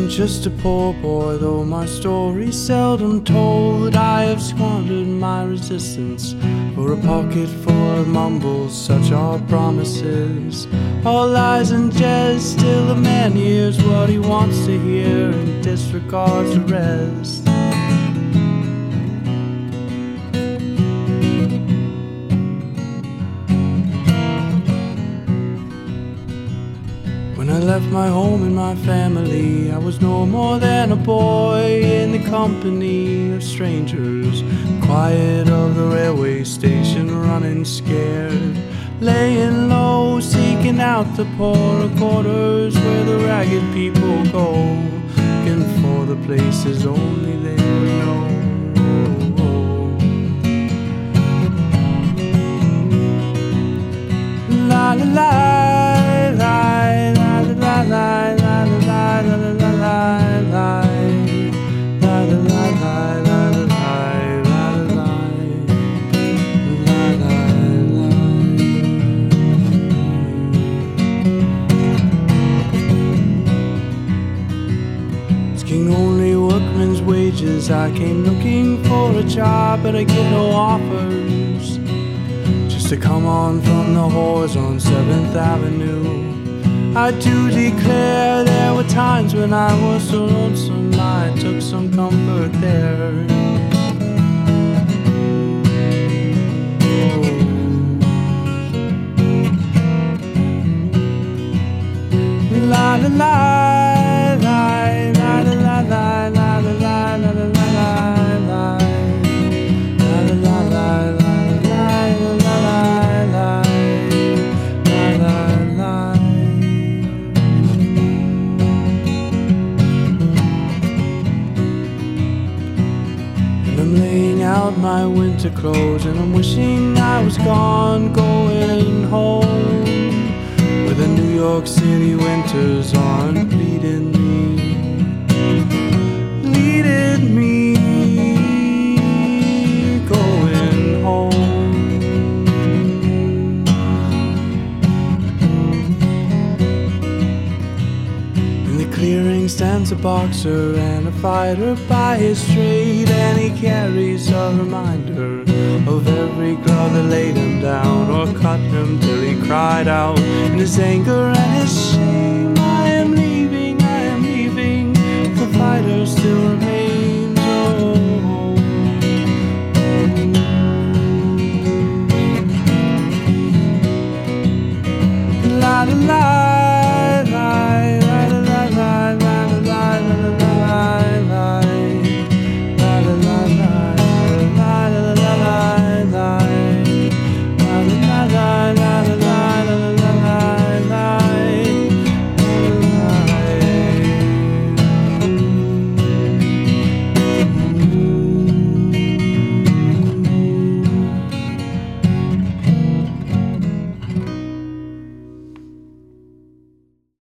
Just a poor boy, though my story's seldom told. I have squandered my resistance for a pocket full of mumbles. Such are promises, all lies and jest. Still a man hears what he wants to hear and disregards the rest. When I left my home and my family, I was no more than a boy in the company of strangers. Quiet of the railway station, running scared, laying low, seeking out the poorer quarters where the ragged people go, looking for the places only they would know. La la la la. Asking only workmen's wages, I came looking for a job, but I get no offers. Just to come on from the whores on 7th Avenue. I do declare there were times when I was so lonesome I took some comfort there. La la la la la la la la la la la la la. Out my winter clothes and I'm wishing I was gone, going home where the New York City winters aren't bleeding me, going home. In the clearing stands a boxer and a fighter by his trade, and he carries a reminder of every glove that laid him down or cut him till he cried out in his anger and his shame. I am leaving, the fighter still remains.